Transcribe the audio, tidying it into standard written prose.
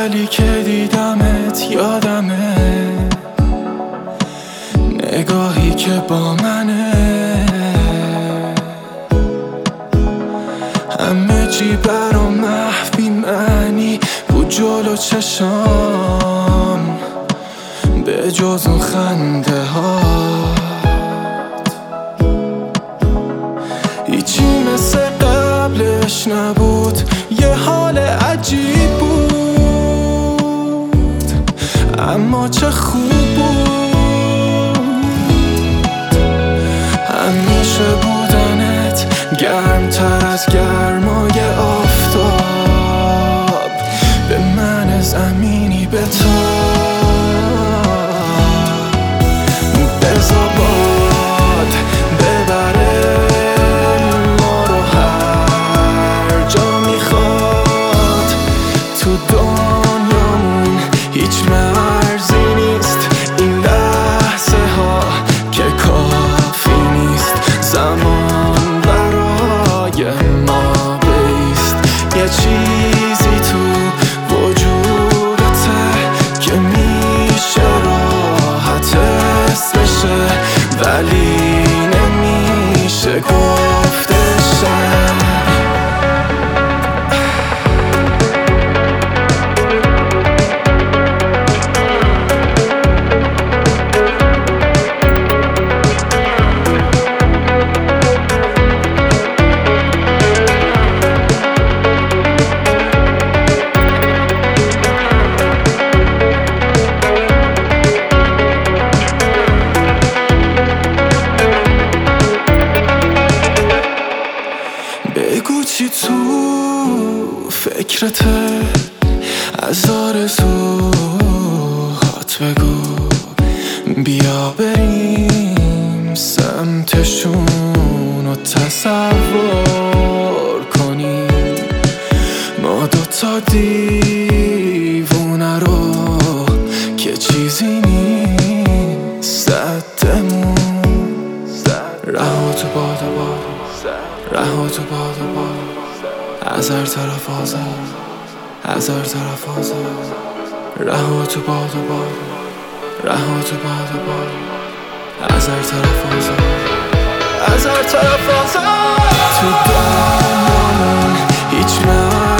اولی که دیدمت یادمه، نگاهی که با منه، همه چی برام محو بی معنی بود جلو چشام، به جز اون خنده هات هیچی مثل قبلش نبود، یه حال عجیب بود اما چه خوب بود. همیشه بودنت گرمتر از گرمای آفتاب، به من زمینی به تو بذار باد ببره ما رو هر جا میخواد. تو دنیامون هیچ مرزی نیست، این لحظه ها که کافی نیست، زمان برای ما بیست. یه چیزی تو وجودته که میشه راحت اسمشه، ولی نمیشه گفتشه. بگو چی تو فکرته، از آرزوهات بگو، بیا بریم سمتشون و تصور کنیم ما دوتا دیوونه رو که چیزی نیست صدمون. رها تو باد رها تو باد از هر طرف آزاد، از هر طرف آزاد. رها تو باد رها تو باد از هر طرف آزاد، از هر طرف آزاد. تو دنیامون هیچ